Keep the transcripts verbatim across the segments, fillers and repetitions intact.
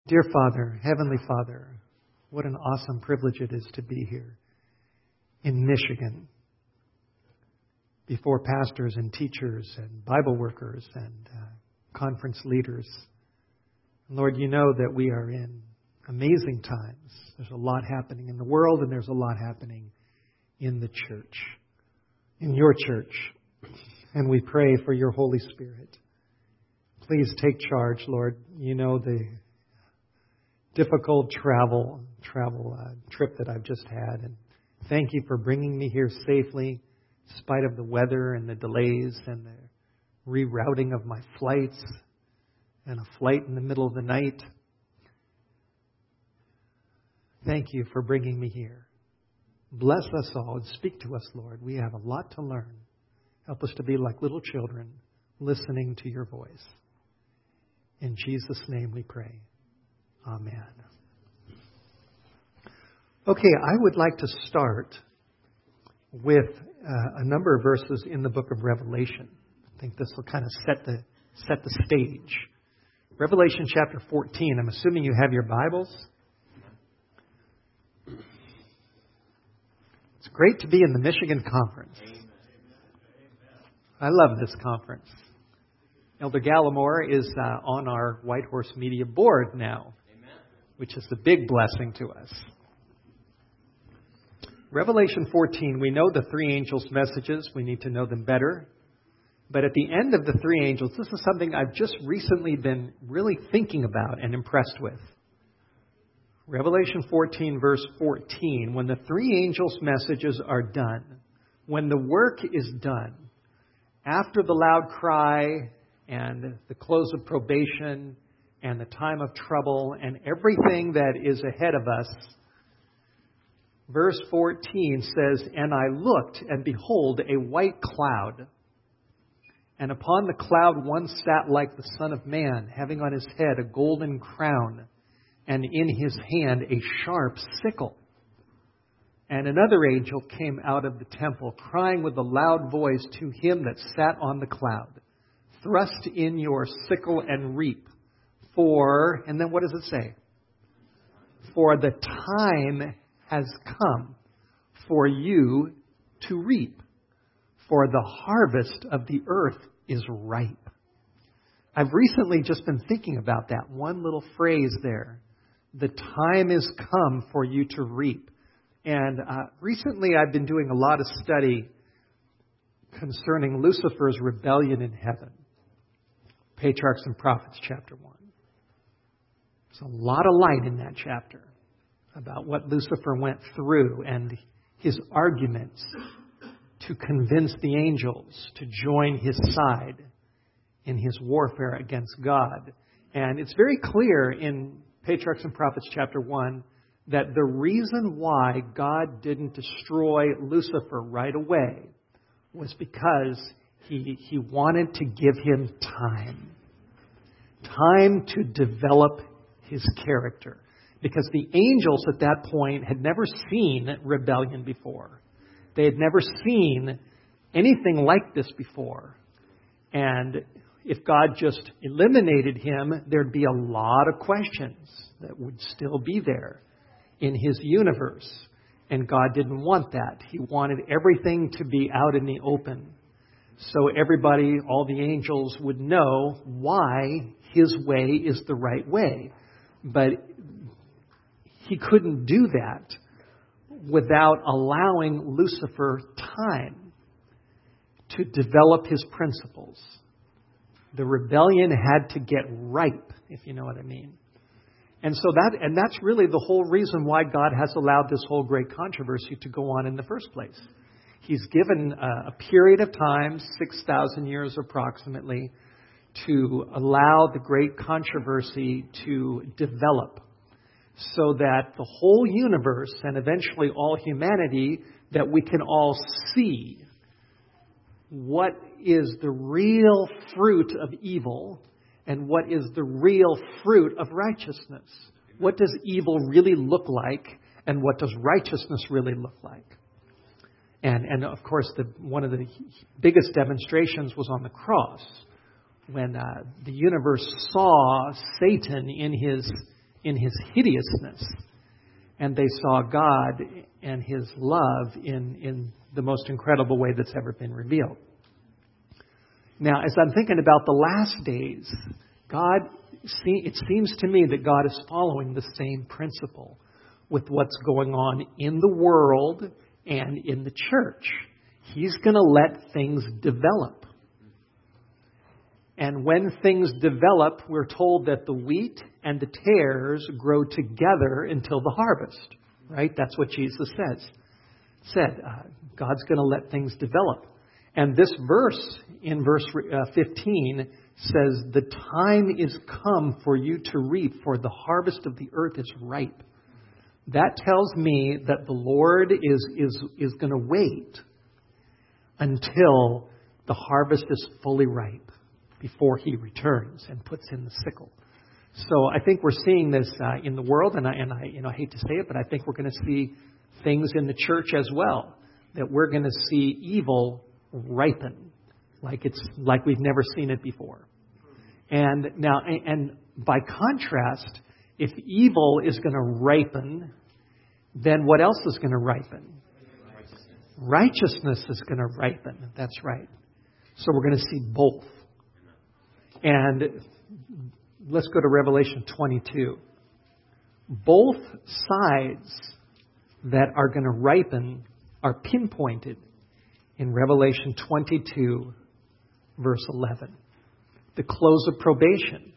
Dear Father, Heavenly Father, what an awesome privilege it is to be here in Michigan before pastors and teachers and Bible workers and uh, conference leaders. Lord, you know that we are in amazing times. There's a lot happening in the world and there's a lot happening in the church, in your church. And we pray for your Holy Spirit. Please take charge, Lord. You know the difficult travel travel uh, trip that I've just had. And thank you for bringing me here safely, in spite of the weather and the delays and the rerouting of my flights and a flight in the middle of the night. Thank you for bringing me here. Bless us all and speak to us, Lord. We have a lot to learn. Help us to be like little children listening to your voice. In Jesus' name we pray. Amen. Okay, I would like to start with uh, a number of verses in the book of Revelation. I think this will kind of set the set the stage. Revelation chapter fourteen. I'm assuming you have your Bibles. It's great to be in the Michigan Conference. I love this conference. Elder Gallimore is uh, on our White Horse Media board now, which is a big blessing to us. Revelation fourteen, we know the three angels' messages. We need to know them better. But at the end of the three angels, this is something I've just recently been really thinking about and impressed with. Revelation fourteen, verse fourteen, when the three angels' messages are done, when the work is done, after the loud cry and the close of probation and the time of trouble and everything that is ahead of us, verse fourteen says, "And I looked, and behold, a white cloud. And upon the cloud one sat like the Son of Man, having on his head a golden crown, and in his hand a sharp sickle. And another angel came out of the temple, crying with a loud voice to him that sat on the cloud, Thrust in your sickle and reap, for," and then what does it say? "For the time has come for you to reap, for the harvest of the earth is ripe." I've recently just been thinking about that one little phrase there. The time is come for you to reap. And uh, recently I've been doing a lot of study concerning Lucifer's rebellion in heaven. Patriarchs and Prophets, chapter one. There's a lot of light in that chapter about what Lucifer went through and his arguments to convince the angels to join his side in his warfare against God. And it's very clear in Patriarchs and Prophets, chapter one, that the reason why God didn't destroy Lucifer right away was because He, he wanted to give him time. Time to develop his character. Because the angels at that point had never seen rebellion before. They had never seen anything like this before. And if God just eliminated him, there'd be a lot of questions that would still be there in his universe. And God didn't want that. He wanted everything to be out in the open. So everybody, all the angels would know why his way is the right way. But he couldn't do that without allowing Lucifer time to develop his principles. The rebellion had to get ripe, if you know what I mean. And so that, and that's really the whole reason why God has allowed this whole great controversy to go on in the first place. He's given a, a period of time, six thousand years approximately, to allow the great controversy to develop so that the whole universe and eventually all humanity, that we can all see what is the real fruit of evil and what is the real fruit of righteousness. What does evil really look like and what does righteousness really look like? And, and of course, the, one of the biggest demonstrations was on the cross, when uh, the universe saw Satan in his in his hideousness, and they saw God and his love in, in the most incredible way that's ever been revealed. Now, as I'm thinking about the last days, God, it seems to me that God is following the same principle with what's going on in the world and in the church. He's going to let things develop. And when things develop, we're told that the wheat and the tares grow together until the harvest. Right? That's what Jesus says. Said, uh, God's going to let things develop. And this verse, in verse uh, fifteen, says, the time is come for you to reap, for the harvest of the earth is ripe. That tells me that the Lord is, is, is going to wait until the harvest is fully ripe before he returns and puts in the sickle. So I think we're seeing this uh, in the world, and I, and I, you know, I hate to say it, but I think we're going to see things in the church as well, that we're going to see evil ripen like it's like we've never seen it before. And now, and by contrast, if evil is going to ripen, then what else is going to ripen? Righteousness is going to ripen. That's right. So we're going to see both. And let's go to Revelation twenty-two. Both sides that are going to ripen are pinpointed in Revelation twenty-two, verse eleven. The close of probation.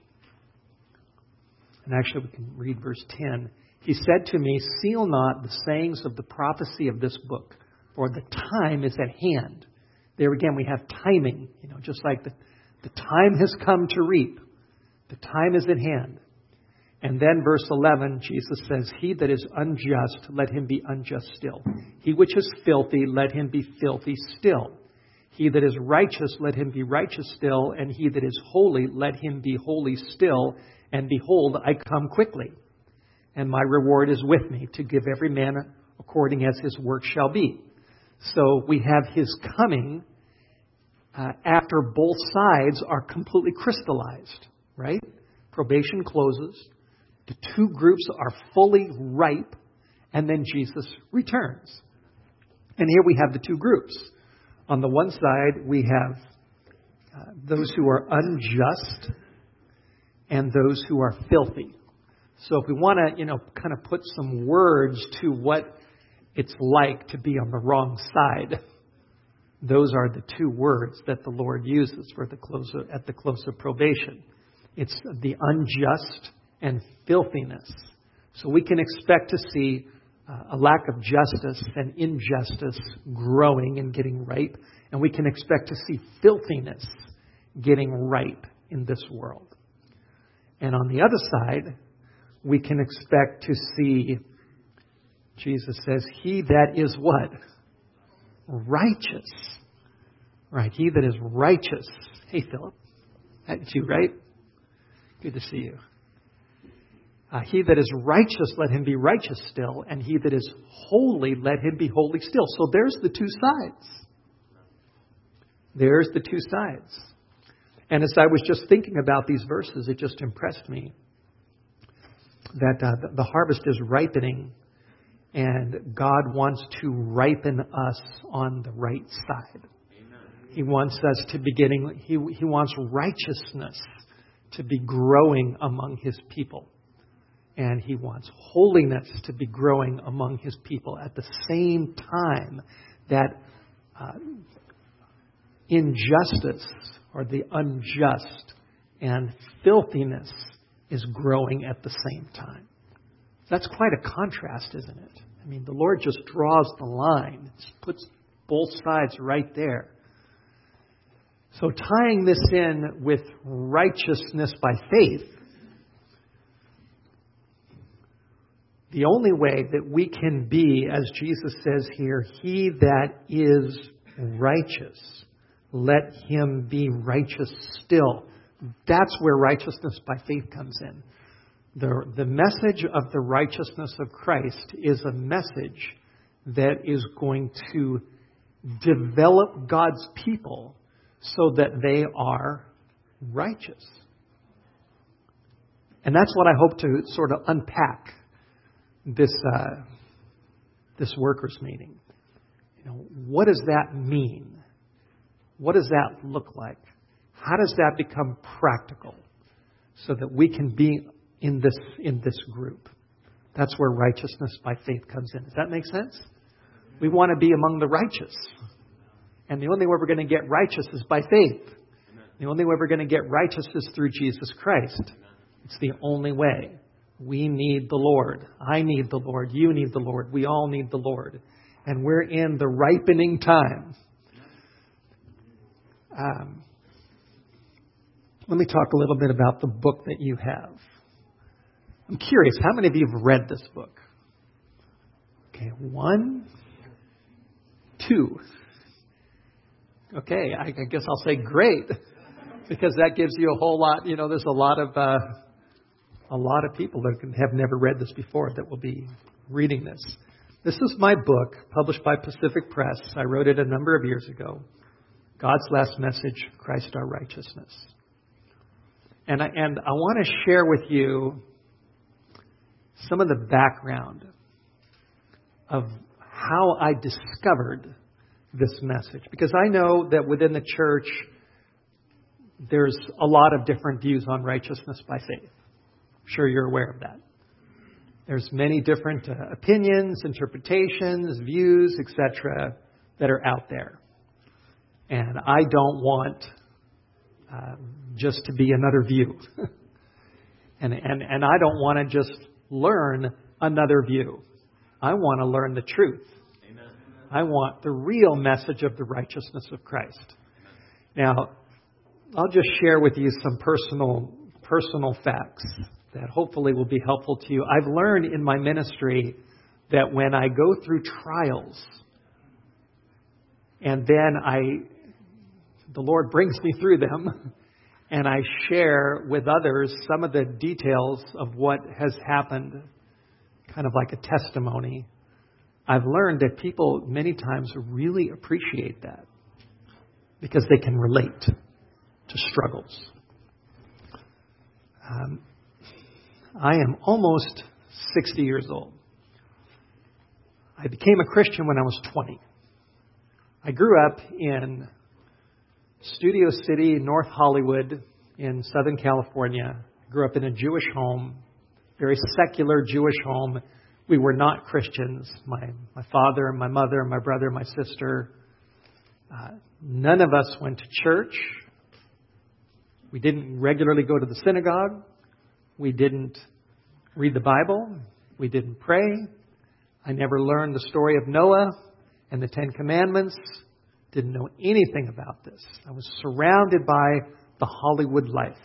And actually we can read verse ten. He said to me, seal not the sayings of the prophecy of this book, for the time is at hand. There again we have timing, you know, just like the, the time has come to reap. The time is at hand. And then verse eleven, Jesus says, he that is unjust, let him be unjust still. He which is filthy, let him be filthy still. He that is righteous, let him be righteous still. And he that is holy, let him be holy still. And behold, I come quickly. And my reward is with me, to give every man according as his work shall be. So we have his coming uh, after both sides are completely crystallized, right? Probation closes. The two groups are fully ripe, and then Jesus returns. And here we have the two groups. On the one side, we have uh, those who are unjust and those who are filthy. So if we want to, you know, kind of put some words to what it's like to be on the wrong side, those are the two words that the Lord uses for the close of, at the close of probation. It's the unjust and filthiness. So we can expect to see uh, a lack of justice and injustice growing and getting ripe. And we can expect to see filthiness getting ripe in this world. And on the other side, we can expect to see, Jesus says, he that is what? Righteous. Right, he that is righteous. Hey, Philip. That's you, right? Good to see you. Uh, he that is righteous, let him be righteous still. And he that is holy, let him be holy still. So there's the two sides. There's the two sides. And as I was just thinking about these verses, it just impressed me that uh, the harvest is ripening, and God wants to ripen us on the right side. Amen. He wants us to be getting, he, he wants righteousness to be growing among his people. And he wants holiness to be growing among his people at the same time that uh, injustice or the unjust and filthiness is growing at the same time. That's quite a contrast, isn't it? I mean, the Lord just draws the line, puts both sides right there. So tying this in with righteousness by faith, the only way that we can be, as Jesus says here, he that is righteous, let him be righteous still. That's where righteousness by faith comes in. The, the message of the righteousness of Christ is a message that is going to develop God's people so that they are righteous. And that's what I hope to sort of unpack this uh, this workers' meeting. You know, what does that mean? What does that look like? How does that become practical so that we can be in this in this group? That's where righteousness by faith comes in. Does that make sense? We want to be among the righteous. And the only way we're going to get righteous is by faith. The only way we're going to get righteous is through Jesus Christ. It's the only way. We need the Lord. I need the Lord. You need the Lord. We all need the Lord. And we're in the ripening time. Um, let me talk a little bit about the book that you have. I'm curious, how many of you have read this book? Okay, one, two. Okay, I, I guess I'll say great, because that gives you a whole lot. You know, there's a lot of uh, a lot of people that have never read this before that will be reading this. This is my book, published by Pacific Press. I wrote it a number of years ago. God's Last Message, Christ Our Righteousness. And I, and I want to share with you some of the background of how I discovered this message. Because I know that within the church, there's a lot of different views on righteousness by faith. I'm sure you're aware of that. There's many different uh, opinions, interpretations, views, et cetera that are out there. And I don't want uh, just to be another view. and, and, and I don't want to just learn another view. I want to learn the truth. Amen. I want the real message of the righteousness of Christ. Now, I'll just share with you some personal personal facts that hopefully will be helpful to you. I've learned in my ministry that when I go through trials and then I, the Lord brings me through them and I share with others some of the details of what has happened, kind of like a testimony, I've learned that people many times really appreciate that because they can relate to struggles. Um, I am almost sixty years old. I became a Christian when I was twenty. I grew up in Studio City, North Hollywood in Southern California. Grew up in a Jewish home, very secular Jewish home. We were not Christians. My my father, my mother, my brother, my sister. Uh, none of us went to church. We didn't regularly go to the synagogue. We didn't read the Bible. We didn't pray. I never learned the story of Noah and the Ten Commandments. Didn't know anything about this. I was surrounded by the Hollywood life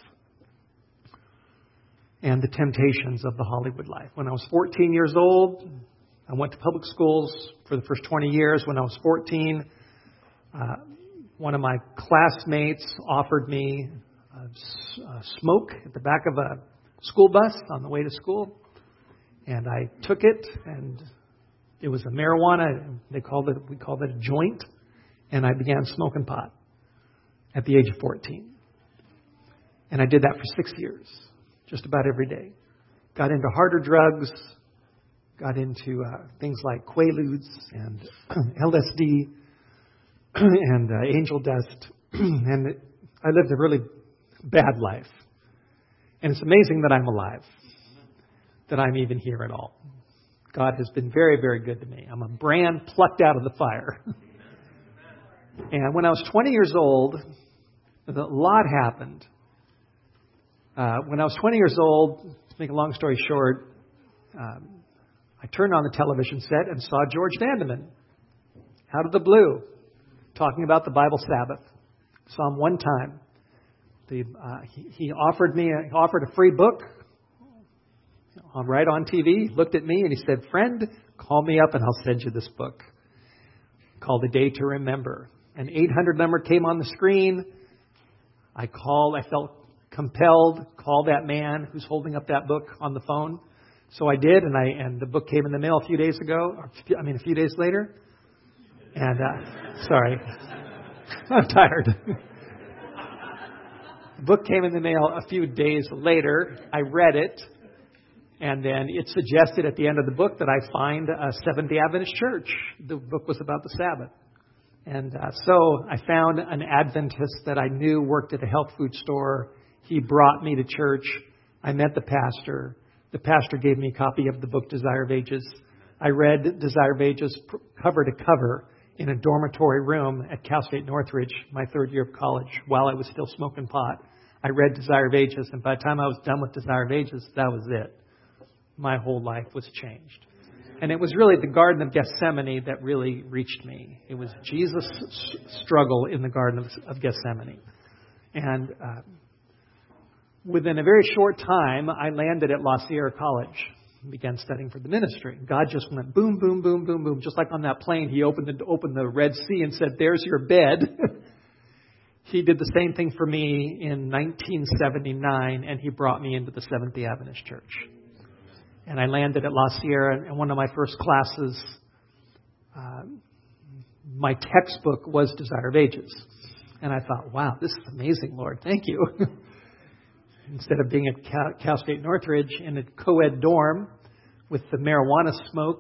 and the temptations of the Hollywood life. When I was fourteen years old, I went to public schools for the first twenty years. When I was fourteen, uh, one of my classmates offered me a, a smoke at the back of a school bus on the way to school. And I took it, and it was a marijuana. They called it, we called it a joint. And I began smoking pot at the age of fourteen. And I did that for six years, just about every day. Got into harder drugs, got into uh, things like Quaaludes and L S D and uh, angel dust. And it, I lived a really bad life. And it's amazing that I'm alive, that I'm even here at all. God has been very, very good to me. I'm a brand plucked out of the fire. And when I was twenty years old, a lot happened. Uh, when I was twenty years old, to make a long story short, um, I turned on the television set and saw George Vandeman out of the blue talking about the Bible Sabbath. Saw him one time. The, uh, he, he offered me a, he offered a free book on right on T V. Looked at me and he said, "Friend, call me up and I'll send you this book called A Day to Remember." An eight hundred number came on the screen. I called. I felt compelled. Call that man who's holding up that book on the phone. So I did, and I and the book came in the mail a few days ago. Or, I mean, a few days later. And uh, sorry, I'm tired. book came in the mail a few days later. I read it, and then it suggested at the end of the book that I find a Seventh-day Adventist church. The book was about the Sabbath. And uh, so I found an Adventist that I knew worked at a health food store. He brought me to church. I met the pastor. The pastor gave me a copy of the book Desire of Ages. I read Desire of Ages cover to cover in a dormitory room at Cal State Northridge, my third year of college, while I was still smoking pot. I read Desire of Ages, and by the time I was done with Desire of Ages, that was it. My whole life was changed. And it was really the Garden of Gethsemane that really reached me. It was Jesus' struggle in the Garden of, of Gethsemane. And uh, within a very short time, I landed at La Sierra College and began studying for the ministry. God just went boom, boom, boom, boom, boom. Just like on that plane, He opened the, opened the Red Sea and said, "There's your bed." He did the same thing for me in nineteen seventy-nine, and He brought me into the Seventh-day Adventist Church. And I landed at La Sierra, and one of my first classes, uh, my textbook was Desire of Ages. And I thought, wow, this is amazing, Lord. Thank you. Instead of being at Cal, Cal State Northridge in a co-ed dorm with the marijuana smoke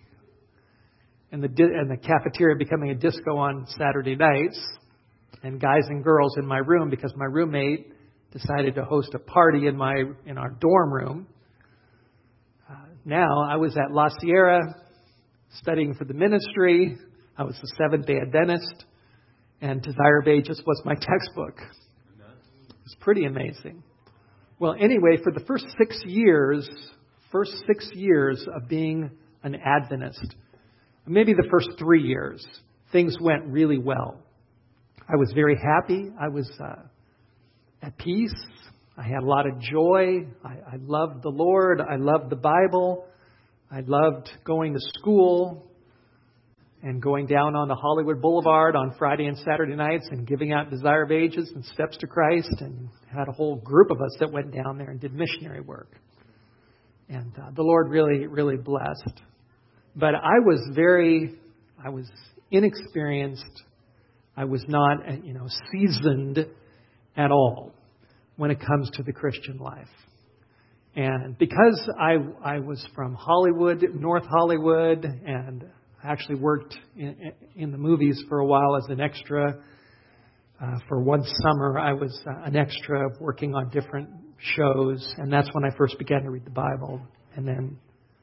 and the, and the cafeteria becoming a disco on Saturday nights, and guys and girls in my room because my roommate decided to host a party in my in our dorm room. Uh, now I was at La Sierra studying for the ministry. I was a Seventh-day Adventist, and Desire of Ages was my textbook. It was pretty amazing. Well, anyway, for the first six years, first six years of being an Adventist, maybe the first three years, things went really well. I was very happy. I was uh, at peace. I had a lot of joy. I, I loved the Lord. I loved the Bible. I loved going to school and going down on the Hollywood Boulevard on Friday and Saturday nights and giving out Desire of Ages and Steps to Christ, and had a whole group of us that went down there and did missionary work. And uh, the Lord really, really blessed. But I was very, I was inexperienced. I was not, you know, seasoned at all when it comes to the Christian life. And because I I was from Hollywood, North Hollywood, and actually worked in, in the movies for a while as an extra. Uh, for one summer, I was uh, an extra working on different shows, and that's when I first began to read the Bible. And then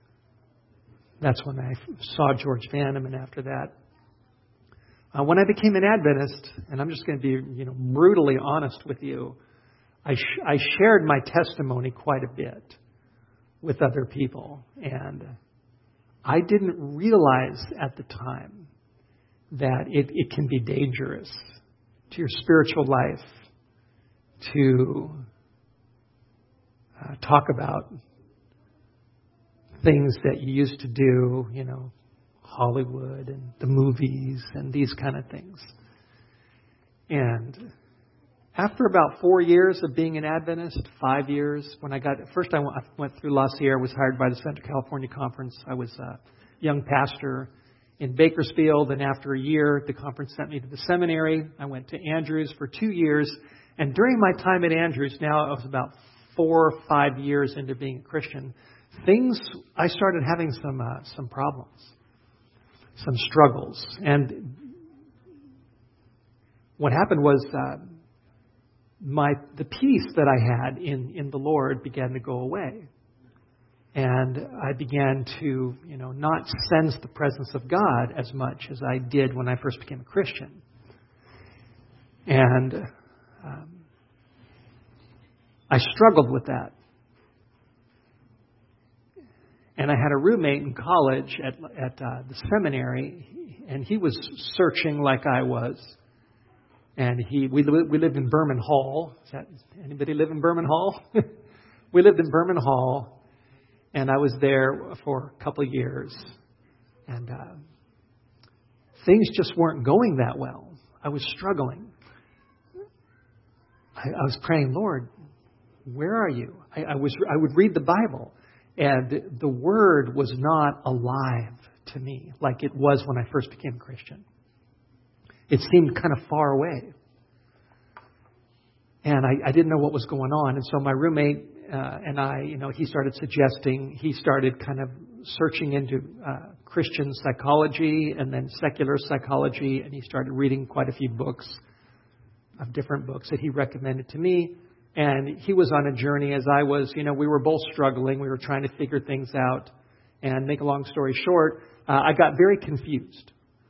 that's when I saw George Vanham, and after that, uh, when I became an Adventist, and I'm just going to be, you know, brutally honest with you, I, sh- I shared my testimony quite a bit with other people, and I didn't realize at the time that it, it can be dangerous to your spiritual life to uh, talk about things that you used to do, you know, Hollywood and the movies and these kind of things. And after about four years of being an Adventist, five years, when I got, first I went, I went through La Sierra, was hired by the Central California Conference. I was a young pastor in Bakersfield, and after a year, the conference sent me to the seminary. I went to Andrews for two years, and during my time at Andrews, now I was about four or five years into being a Christian, things, I started having some uh, some problems, some struggles. And what happened was uh, my the peace that I had in, in the Lord began to go away. And I began to, you know, not sense the presence of God as much as I did when I first became a Christian. And um, I struggled with that. And I had a roommate in college at at uh, the seminary, and he was searching like I was. And he we we lived in Berman Hall. Is that, anybody live in Berman Hall? We lived in Berman Hall. And I was there for a couple of years. And uh, things just weren't going that well. I was struggling. I, I was praying, Lord, where are you? I, I was I would read the Bible, and the Word was not alive to me like it was when I first became a Christian. It seemed kind of far away. And I, I didn't know what was going on. And so my roommate uh, and I, you know, he started suggesting, he started kind of searching into uh, Christian psychology and then secular psychology. And he started reading quite a few books of different books that he recommended to me. And he was on a journey as I was. You know, we were both struggling. We were trying to figure things out. And make a long story short, uh, I got very confused.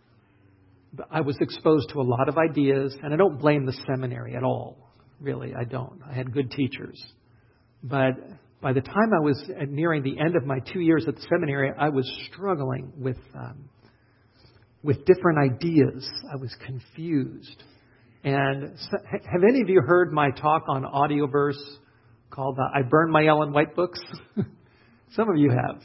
I was exposed to a lot of ideas, and I don't blame the seminary at all. Really, I don't. I had good teachers. But by the time I was nearing the end of my two years at the seminary, I was struggling with um, with different ideas. I was confused. And so, have any of you heard my talk on Audioverse called uh, I Burned My Ellen White Books? Some of you have.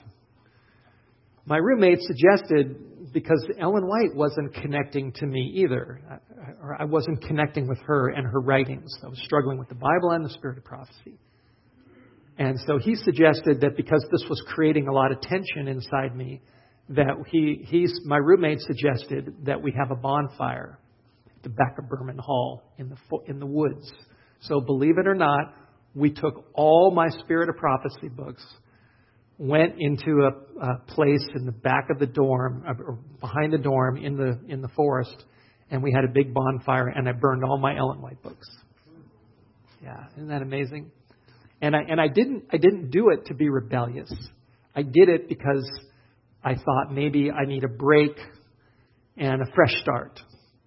My roommate suggested, because Ellen White wasn't connecting to me either, or I wasn't connecting with her and her writings. I was struggling with the Bible and the Spirit of Prophecy. And so he suggested that because this was creating a lot of tension inside me, that he, he's, my roommate suggested that we have a bonfire at the back of Berman Hall in the in the woods. So believe it or not, we took all my Spirit of Prophecy books, went into a, a place in the back of the dorm, or behind the dorm in the in the forest, and we had a big bonfire, and I burned all my Ellen White books. Yeah, isn't that amazing? And I and I didn't I didn't do it to be rebellious. I did it because I thought maybe I need a break and a fresh start.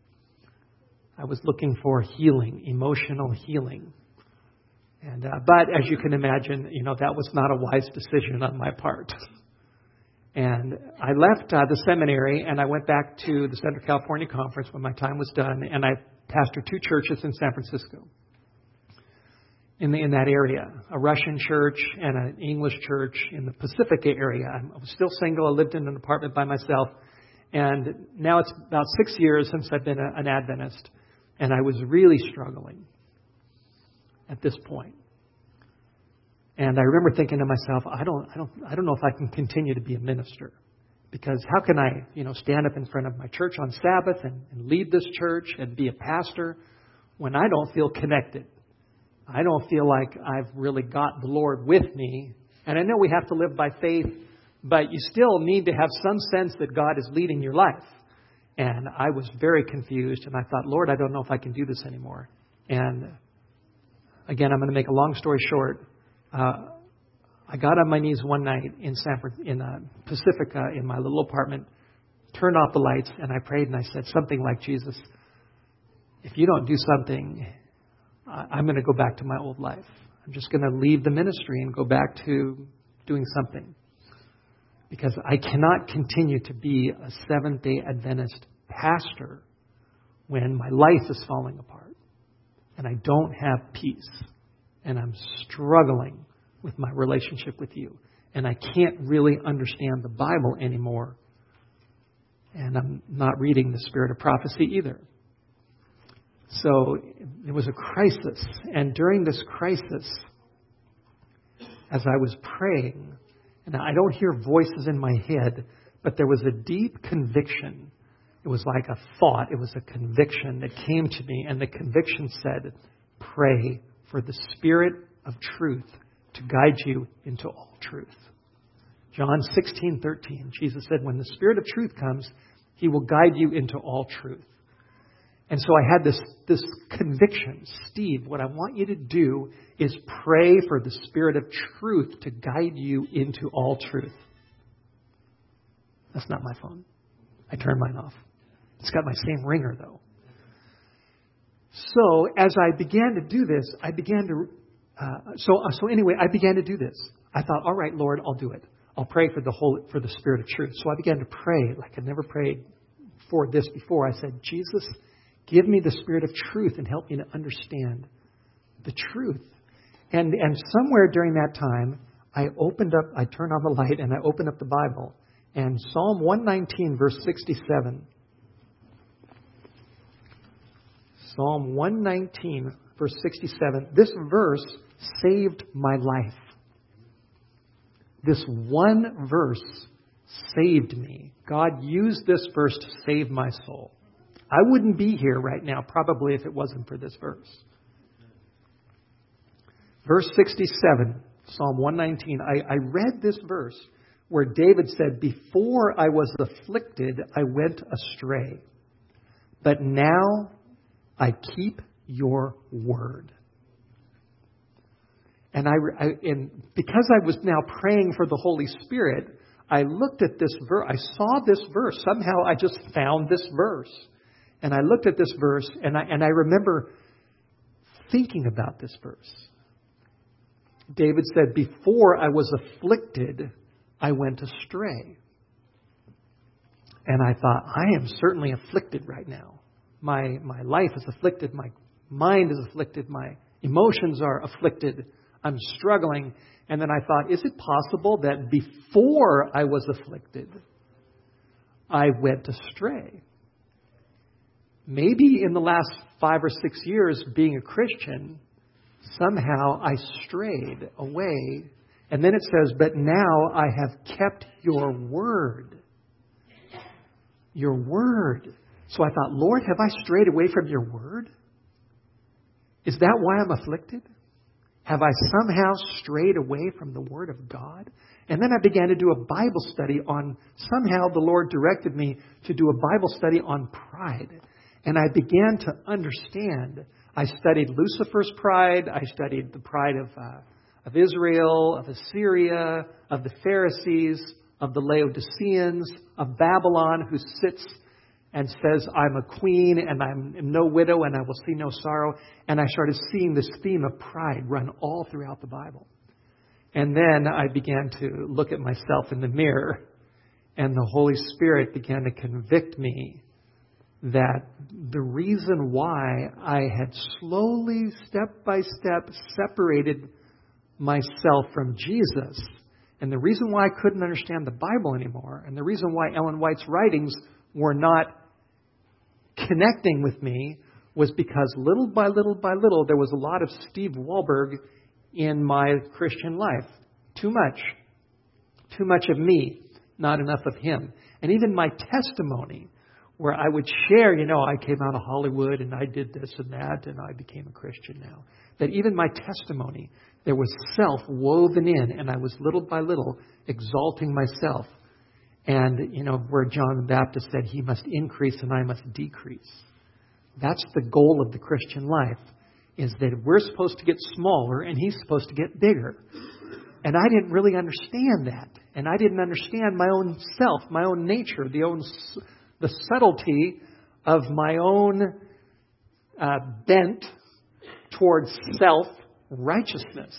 I was looking for healing, emotional healing. And, uh, but as you can imagine, you know, that was not a wise decision on my part. And I left uh, the seminary and I went back to the Central California Conference when my time was done, and I pastored two churches in San Francisco in, the, in that area, a Russian church and an English church in the Pacifica area. I was still single. I lived in an apartment by myself. And now it's about six years since I've been a, an Adventist, and I was really struggling at this point. And I remember thinking to myself, I don't, I don't, I don't know if I can continue to be a minister, because how can I, you know, stand up in front of my church on Sabbath and, and lead this church and be a pastor when I don't feel connected? I don't feel like I've really got the Lord with me. And I know we have to live by faith, but you still need to have some sense that God is leading your life. And I was very confused, and I thought, Lord, I don't know if I can do this anymore. And again, I'm going to make a long story short. Uh, I got on my knees one night in San in uh, Pacifica in my little apartment, turned off the lights, and I prayed and I said something like, Jesus, if you don't do something, I- I'm going to go back to my old life. I'm just going to leave the ministry and go back to doing something, because I cannot continue to be a Seventh-day Adventist pastor when my life is falling apart and I don't have peace. And I'm struggling with my relationship with you. And I can't really understand the Bible anymore. And I'm not reading the Spirit of Prophecy either. So it was a crisis. And during this crisis, as I was praying, and I don't hear voices in my head, but there was a deep conviction. It was like a thought. It was a conviction that came to me. And the conviction said, pray for the Spirit of truth to guide you into all truth. John sixteen thirteen, Jesus said, when the Spirit of truth comes, He will guide you into all truth. And so I had this, this conviction, Steve, what I want you to do is pray for the Spirit of truth to guide you into all truth. That's not my phone. I turned mine off. It's got my same ringer, though. So as I began to do this, I began to, uh, so uh, so anyway, I began to do this. I thought, all right, Lord, I'll do it. I'll pray for the whole, for the Spirit of truth. So I began to pray like I'd never prayed for this before. I said, Jesus, give me the Spirit of truth and help me to understand the truth. And and somewhere during that time, I opened up, I turned on the light and I opened up the Bible, and Psalm one nineteen, verse sixty-seven. Psalm one nineteen, verse sixty-seven. This verse saved my life. This one verse saved me. God used this verse to save my soul. I wouldn't be here right now probably if it wasn't for this verse. Verse sixty-seven, Psalm one nineteen. I, I read this verse where David said, before I was afflicted, I went astray. But now I keep your word. And I, I and because I was now praying for the Holy Spirit, I looked at this verse. I saw this verse. Somehow I just found this verse. And I looked at this verse, and I, and I remember thinking about this verse. David said, before I was afflicted, I went astray. And I thought, I am certainly afflicted right now. My, my life is afflicted. My mind is afflicted. My emotions are afflicted. I'm struggling. And then I thought, is it possible that before I was afflicted, I went astray? Maybe in the last five or six years being a Christian, somehow I strayed away. And then it says, but now I have kept your word. Your word. So I thought, Lord, have I strayed away from your word? Is that why I'm afflicted? Have I somehow strayed away from the word of God? And then I began to do a Bible study on, somehow the Lord directed me to do a Bible study on pride. And I began to understand. I studied Lucifer's pride. I studied the pride of uh, of Israel, of Assyria, of the Pharisees, of the Laodiceans, of Babylon, who sits and says, I'm a queen and I'm no widow and I will see no sorrow. And I started seeing this theme of pride run all throughout the Bible. And then I began to look at myself in the mirror, and the Holy Spirit began to convict me that the reason why I had slowly, step by step, separated myself from Jesus, and the reason why I couldn't understand the Bible anymore, and the reason why Ellen White's writings were not connecting with me, was because little by little by little, there was a lot of Steve Wahlberg in my Christian life. Too much. Too much of me, not enough of him. And even my testimony, where I would share, you know, I came out of Hollywood and I did this and that and I became a Christian now. That even my testimony, there was self woven in, and I was little by little exalting myself. And, you know, where John the Baptist said, he must increase and I must decrease. That's the goal of the Christian life, is that we're supposed to get smaller and he's supposed to get bigger. And I didn't really understand that. And I didn't understand my own self, my own nature, the own the subtlety of my own uh, bent towards self-righteousness.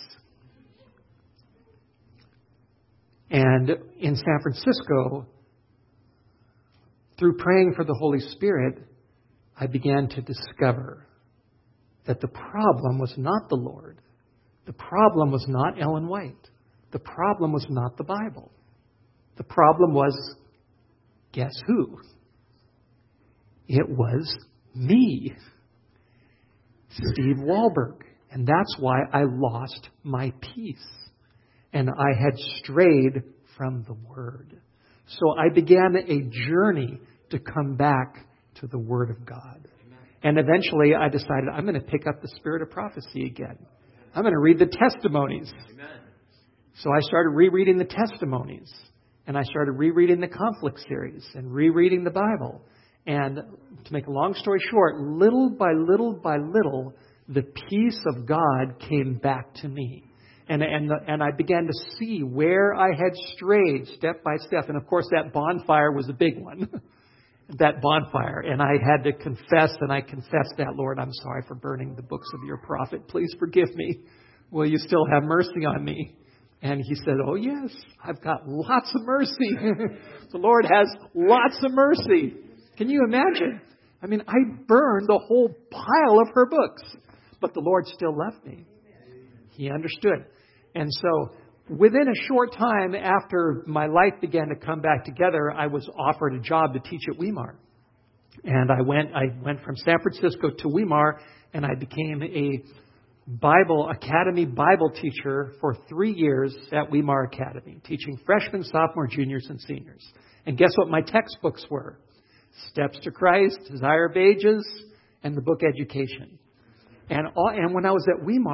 And in San Francisco, through praying for the Holy Spirit, I began to discover that the problem was not the Lord. The problem was not Ellen White. The problem was not the Bible. The problem was, guess who? It was me, Steve Wahlberg. And that's why I lost my peace. And I had strayed from the Word. So I began a journey to come back to the Word of God. And eventually I decided I'm going to pick up the spirit of prophecy again. I'm going to read the testimonies. So I started rereading the testimonies. And I started rereading the conflict series and rereading the Bible. And to make a long story short, little by little by little, the peace of God came back to me. And, and, the, and I began to see where I had strayed step by step. And of course, that bonfire was a big one. That bonfire. And I had to confess, and I confessed that, Lord, I'm sorry for burning the books of your prophet. Please forgive me. Will you still have mercy on me? And he said, oh, yes, I've got lots of mercy. The Lord has lots of mercy. Can you imagine? I mean, I burned the whole pile of her books, but the Lord still loved me. He understood. And so within a short time after my life began to come back together, I was offered a job to teach at Weimar. And I went, I went from San Francisco to Weimar, and I became a Bible Academy Bible teacher for three years at Weimar Academy, teaching freshmen, sophomore, juniors, and seniors. And guess what my textbooks were? Steps to Christ, Desire of Ages, and the book Education. And all, and when I was at Weimar,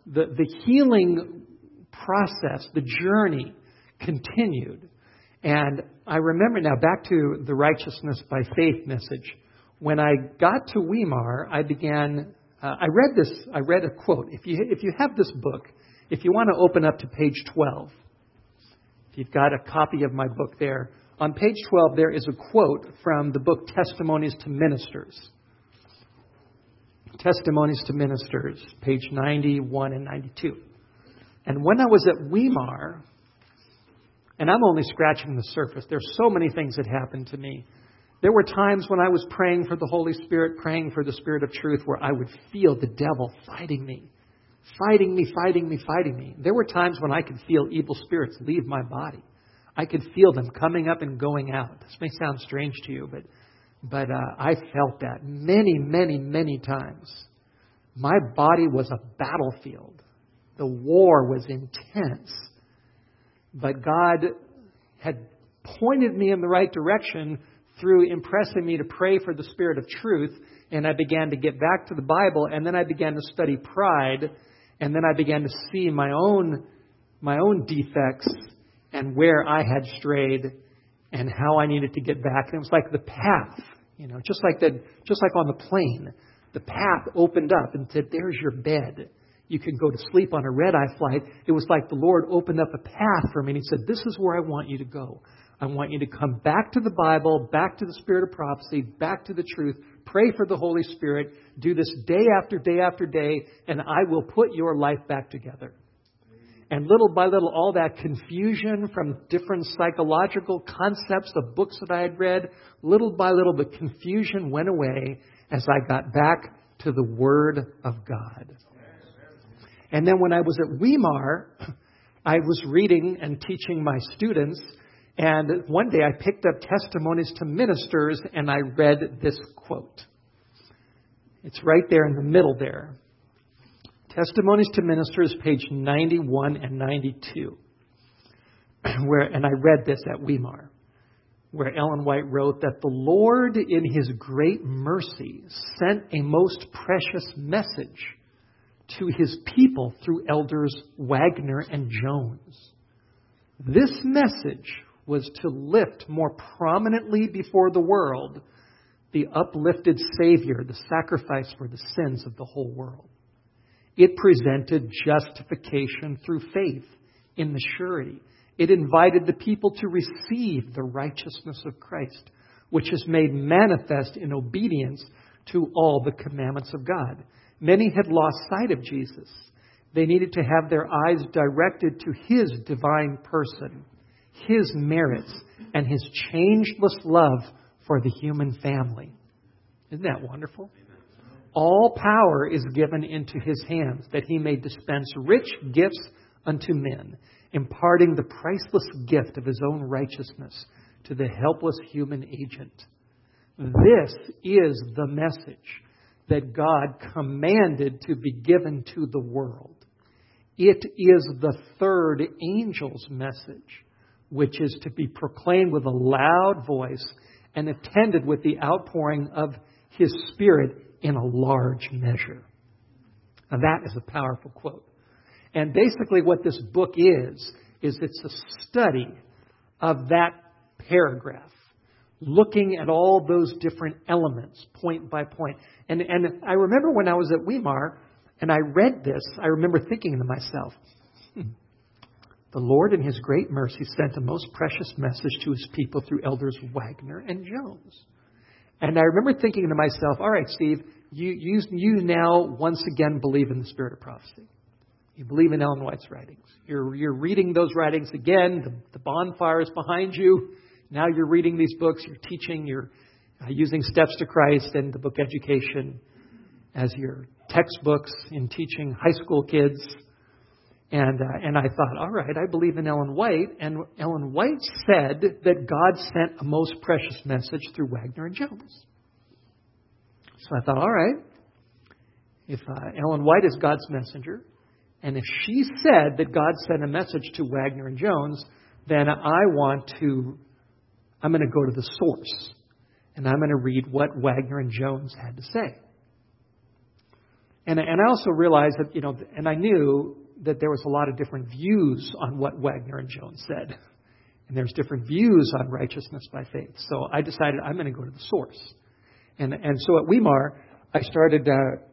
the, the healing process, the journey continued. And I remember now, back to the righteousness by faith message. When I got to Weimar, I began, uh, I read this, I read a quote. If you, if you have this book, if you want to open up to page twelve, if you've got a copy of my book there, on page twelve there is a quote from the book Testimonies to Ministers. Testimonies to Ministers, page ninety-one and ninety-two. And when I was at Weimar, and I'm only scratching the surface, there's so many things that happened to me. There were times when I was praying for the Holy Spirit, praying for the Spirit of truth, where I would feel the devil fighting me, fighting me, fighting me, fighting me. There were times when I could feel evil spirits leave my body. I could feel them coming up and going out. This may sound strange to you, but but uh, I felt that many, many, many times. My body was a battlefield. The war was intense. But God had pointed me in the right direction through impressing me to pray for the Spirit of truth. And I began to get back to the Bible. And then I began to study pride. And then I began to see my own, my own defects and where I had strayed and how I needed to get back. And it was like the path, you know, just like the, just like on the plane, the path opened up and said, there's your bed. You can go to sleep on a red-eye flight. It was like the Lord opened up a path for me. And He said, this is where I want you to go. I want you to come back to the Bible, back to the Spirit of prophecy, back to the truth. Pray for the Holy Spirit. Do this day after day after day, and I will put your life back together. And little by little, all that confusion from different psychological concepts of books that I had read, little by little, the confusion went away as I got back to the Word of God. And then when I was at Weimar, I was reading and teaching my students. And one day I picked up Testimonies to Ministers and I read this quote. It's right there in the middle there. Testimonies to Ministers, page ninety-one and ninety-two. Where, and I read this at Weimar, where Ellen White wrote that the Lord in His great mercy sent a most precious message to His people through elders Wagner and Jones. This message was to lift more prominently before the world the uplifted Savior, the sacrifice for the sins of the whole world. It presented justification through faith in the surety. It invited the people to receive the righteousness of Christ, which is made manifest in obedience to all the commandments of God. Many had lost sight of Jesus. They needed to have their eyes directed to His divine person, His merits, and His changeless love for the human family. Isn't that wonderful? All power is given into His hands, that He may dispense rich gifts unto men, imparting the priceless gift of His own righteousness to the helpless human agent. This is the message that God commanded to be given to the world. It is the third angel's message, which is to be proclaimed with a loud voice and attended with the outpouring of His Spirit in a large measure. Now that is a powerful quote. And basically what this book is, is it's a study of that paragraph, looking at all those different elements, point by point. And, and I remember when I was at Weimar, and I read this, I remember thinking to myself, hmm, the Lord in His great mercy sent a most precious message to His people through elders Wagner and Jones. And I remember thinking to myself, all right, Steve, you, you, you now once again believe in the Spirit of prophecy. You believe in Ellen White's writings. You're, you're reading those writings again. The, the bonfire is behind you. Now you're reading these books. You're teaching. You're uh, using Steps to Christ and the book Education as your textbooks in teaching high school kids. And uh, and I thought, all right, I believe in Ellen White. And Ellen White said that God sent a most precious message through Wagner and Jones. So I thought, all right, if uh, Ellen White is God's messenger, and if she said that God sent a message to Wagner and Jones, then I want to, I'm going to go to the source. And I'm going to read what Wagner and Jones had to say. And, and I also realized that, you know, and I knew that there was a lot of different views on what Wagner and Jones said. And there's different views on righteousness by faith. So I decided I'm going to go to the source. And, and so at Weimar, I started uh,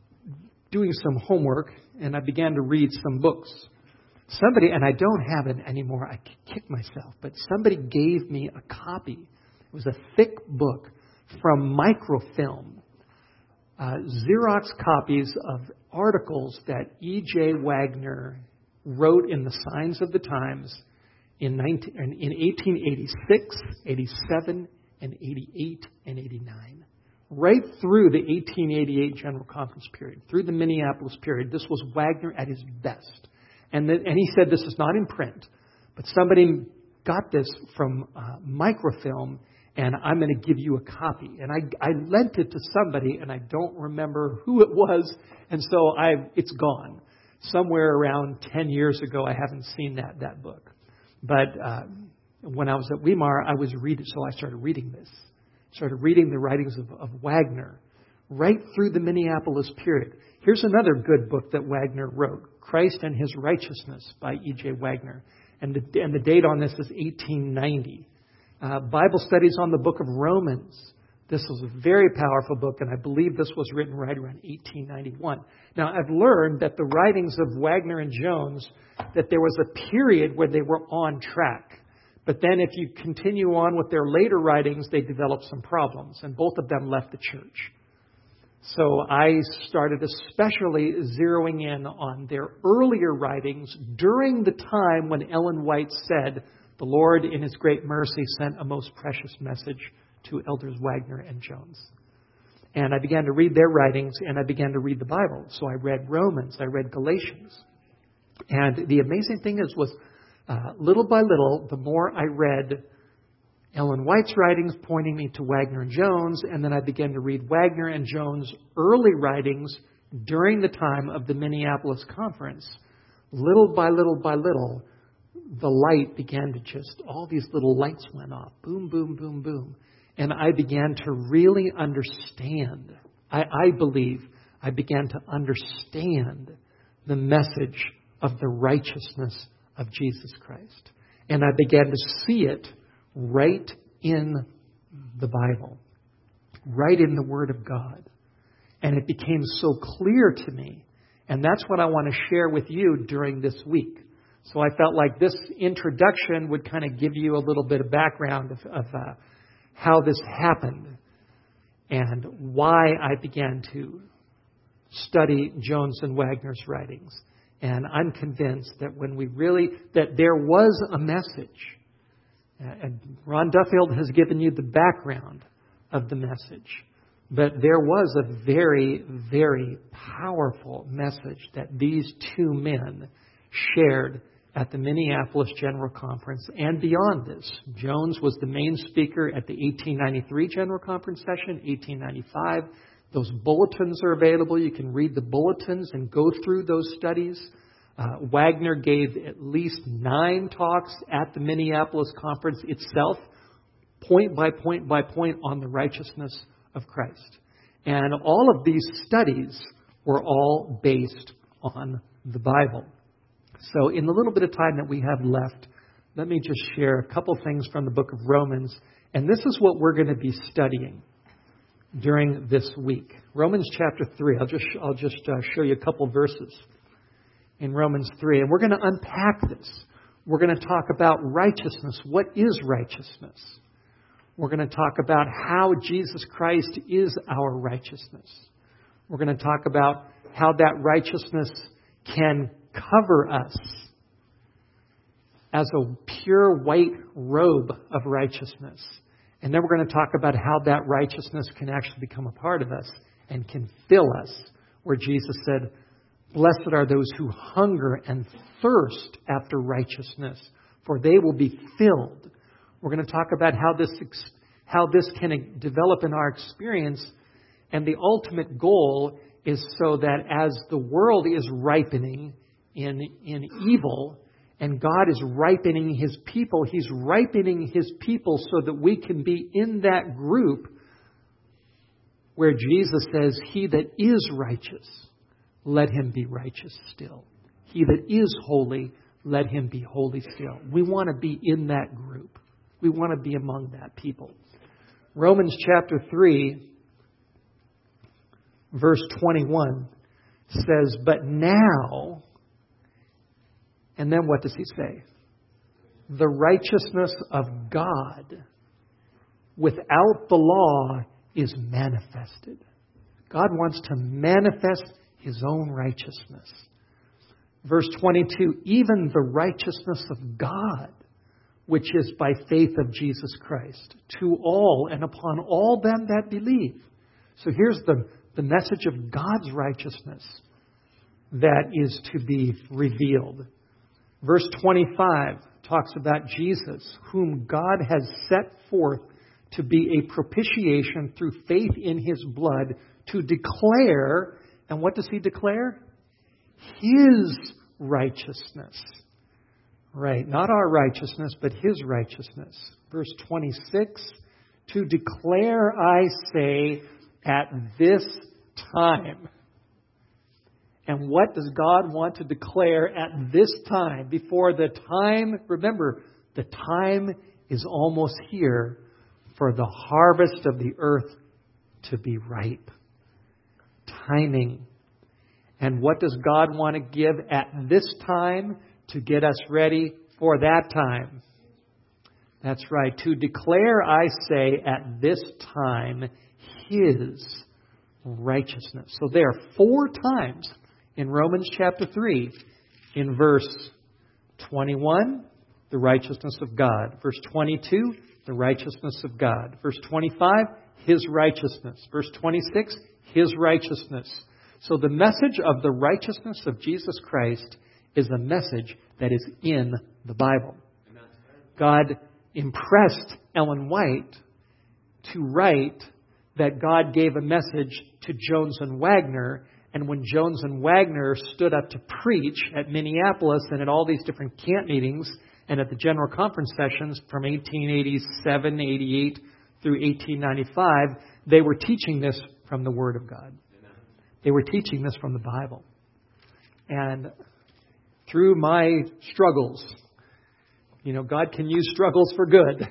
doing some homework, and I began to read some books. Somebody, and I don't have it anymore, I kick myself, but somebody gave me a copy. It was a thick book from Microfilm. Uh, Xerox copies of articles that E J. Wagner wrote in the Signs of the Times in, nineteen, in eighteen eighty-six, eighty-seven, and eighty-eight, and eighty-nine. Right through the eighteen eighty-eight General Conference period, through the Minneapolis period, this was Wagner at his best. And, the, and he said this is not in print, but somebody got this from uh, Microfilm, and I'm going to give you a copy. And I, I lent it to somebody, and I don't remember who it was, and so I it's gone. Somewhere around ten years ago, I haven't seen that that book. But uh, when I was at Weimar, I was reading, so I started reading this. Started reading the writings of, of Wagner right through the Minneapolis period. Here's another good book that Wagner wrote, Christ and His Righteousness by E J. Wagner. And the, and the date on this is eighteen ninety. Uh, Bible Studies on the Book of Romans. This was a very powerful book, and I believe this was written right around eighteen ninety-one. Now, I've learned that the writings of Wagner and Jones, that there was a period where they were on track. But then if you continue on with their later writings, they developed some problems, and both of them left the church. So I started especially zeroing in on their earlier writings during the time when Ellen White said, the Lord in His great mercy sent a most precious message to Elders Wagner and Jones. And I began to read their writings, and I began to read the Bible. So I read Romans, I read Galatians. And the amazing thing is, was uh, little by little, the more I read Ellen White's writings pointing me to Wagner and Jones, and then I began to read Wagner and Jones' early writings during the time of the Minneapolis Conference, little by little by little, the light began to just, all these little lights went off. Boom, boom, boom, boom. And I began to really understand. I, I believe I began to understand the message of the righteousness of Jesus Christ. And I began to see it right in the Bible, right in the Word of God. And it became so clear to me. And that's what I want to share with you during this week. So I felt like this introduction would kind of give you a little bit of background of, of uh, how this happened and why I began to study Jones and Wagner's writings. And I'm convinced that when we really, that there was a message. And Ron Duffield has given you the background of the message. But there was a very, very powerful message that these two men shared at the Minneapolis General Conference and beyond this. Jones was the main speaker at the eighteen ninety-three General Conference session, eighteen ninety-five. Those bulletins are available. You can read the bulletins and go through those studies. Uh, Wagner gave at least nine talks at the Minneapolis Conference itself, point by point by point on the righteousness of Christ. And all of these studies were all based on the Bible. So in the little bit of time that we have left, let me just share a couple things from the book of Romans. And this is what we're going to be studying during this week. Romans chapter three. I'll just, I'll just uh, show you a couple verses in Romans three. And we're going to unpack this. We're going to talk about righteousness. What is righteousness? We're going to talk about how Jesus Christ is our righteousness. We're going to talk about how that righteousness can cover us as a pure white robe of righteousness. And then we're going to talk about how that righteousness can actually become a part of us and can fill us, where Jesus said, blessed are those who hunger and thirst after righteousness, for they will be filled. We're going to talk about how this how this can develop in our experience. And the ultimate goal is so that as the world is ripening in, in evil, and God is ripening His people, He's ripening His people so that we can be in that group where Jesus says, he that is righteous let him be righteous still. He that is holy, let him be holy still. We want to be in that group. We want to be among that people. Romans chapter three, verse twenty-one says, but now, and then what does he say? The righteousness of God without the law is manifested. God wants to manifest his own righteousness. Verse twenty-two, even the righteousness of God, which is by faith of Jesus Christ, to all and upon all them that believe. So here's the, the message of God's righteousness that is to be revealed. Verse twenty-five talks about Jesus, whom God has set forth to be a propitiation through faith in his blood, to declare, and what does he declare? His righteousness. Right, not our righteousness, but his righteousness. Verse twenty-six, to declare, I say, at this time. And what does God want to declare at this time? Before the time, remember, the time is almost here for the harvest of the earth to be ripe. Timing. And what does God want to give at this time to get us ready for that time? That's right. To declare, I say, at this time, his righteousness. So there are four times in Romans chapter three, in verse twenty-one, the righteousness of God. Verse twenty-two, the righteousness of God. Verse twenty-five, his righteousness. Verse twenty-six, his righteousness. So the message of the righteousness of Jesus Christ is a message that is in the Bible. God impressed Ellen White to write that God gave a message to Jones and Wagner, and when Jones and Wagner stood up to preach at Minneapolis and at all these different camp meetings and at the General Conference sessions from eighteen eighty-seven, eighty-eight through eighteen ninety-five, they were teaching this from the Word of God. They were teaching this from the Bible. And through my struggles, you know, God can use struggles for good.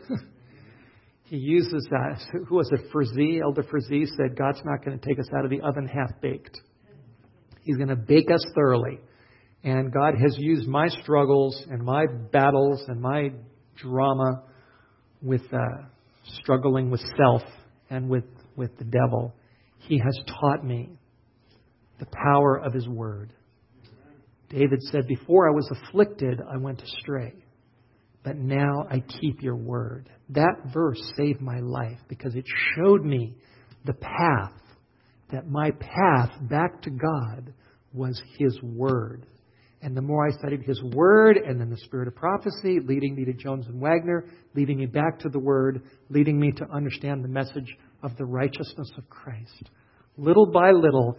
He uses that. Who was it? Frazee, Elder Frazee said, God's not going to take us out of the oven half-baked. He's going to bake us thoroughly. And God has used my struggles and my battles and my drama with uh, struggling with self and with, with the devil. He has taught me the power of His Word. David said, before I was afflicted, I went astray. But now I keep your word. That verse saved my life because it showed me the path, that my path back to God was His Word. And the more I studied His Word, and then the Spirit of Prophecy, leading me to Jones and Wagner, leading me back to the Word, leading me to understand the message of the righteousness of Christ. Little by little,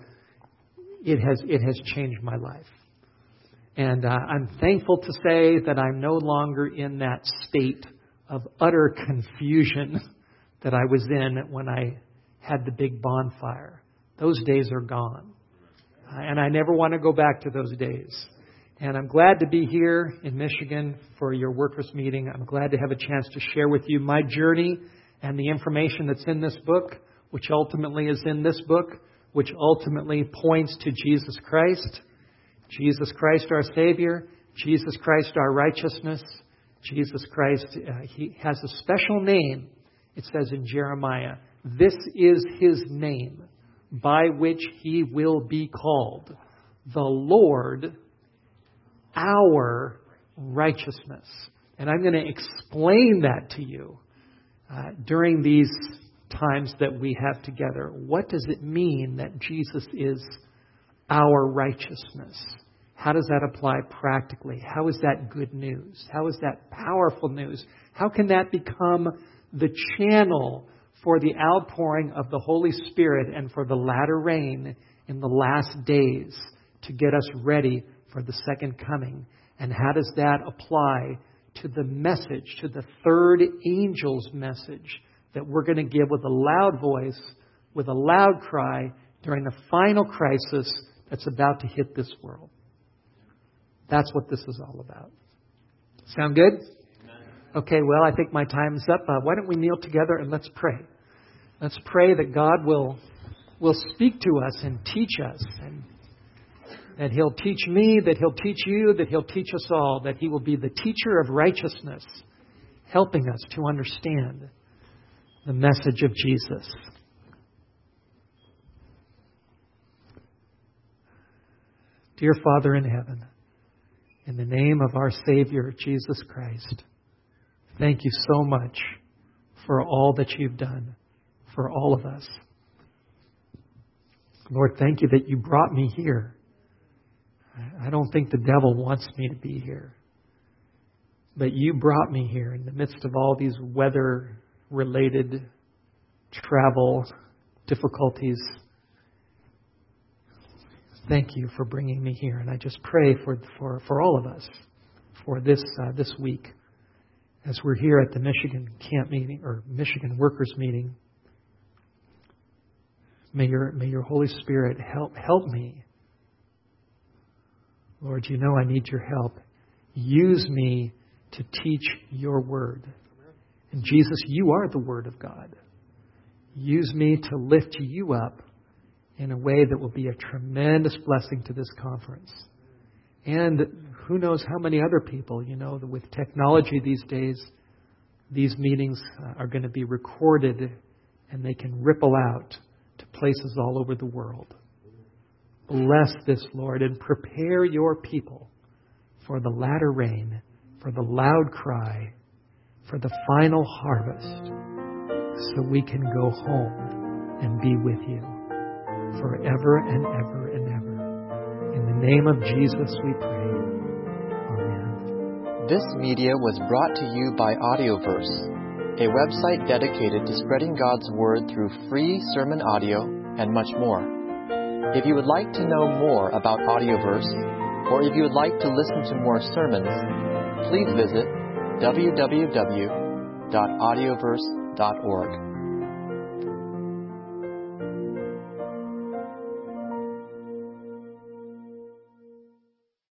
it has it has changed my life. And uh, I'm thankful to say that I'm no longer in that state of utter confusion that I was in when I had the big bonfire. Those days are gone. Uh, and I never want to go back to those days. And I'm glad to be here in Michigan for your workers' meeting. I'm glad to have a chance to share with you my journey and the information that's in this book, which ultimately is in this book, which ultimately points to Jesus Christ. Jesus Christ, our Savior. Jesus Christ, our righteousness. Jesus Christ, uh, He has a special name. It says in Jeremiah, this is His name by which He will be called. The Lord, our righteousness. And I'm going to explain that to you uh, during these times that we have together. What does it mean that Jesus is our righteousness? How does that apply practically? How is that good news? How is that powerful news? How can that become the channel for the outpouring of the Holy Spirit and for the latter rain in the last days to get us ready for the second coming? And how does that apply to the message, to the third angel's message that we're going to give with a loud voice, with a loud cry during the final crisis that's about to hit this world. That's what this is all about. Sound good? Okay, well, I think my time is up. Uh, why don't we kneel together and let's pray. Let's pray that God will, will speak to us and teach us, and that He'll teach me, that He'll teach you, that He'll teach us all, that He will be the teacher of righteousness, helping us to understand the message of Jesus. Dear Father in heaven, in the name of our Savior, Jesus Christ, thank you so much for all that you've done for all of us. Lord, thank you that you brought me here. I don't think the devil wants me to be here. But you brought me here in the midst of all these weather-related travel difficulties. Thank you for bringing me here. And I just pray for for, for all of us for this uh, this week as we're here at the Michigan camp meeting or Michigan workers meeting. May your may your Holy Spirit help help me. Lord, you know I need your help. Use me to teach your word. And Jesus, you are the Word of God. Use me to lift you up in a way that will be a tremendous blessing to this conference. And who knows how many other people, you know, with technology these days, these meetings are going to be recorded and they can ripple out to places all over the world. Bless this, Lord, and prepare your people for the latter rain, for the loud cry, for the final harvest, so we can go home and be with you forever and ever and ever. In the name of Jesus we pray. Amen. This media was brought to you by Audioverse, a website dedicated to spreading God's Word through free sermon audio and much more. If you would like to know more about Audioverse, or if you would like to listen to more sermons, please visit w w w dot audioverse dot org.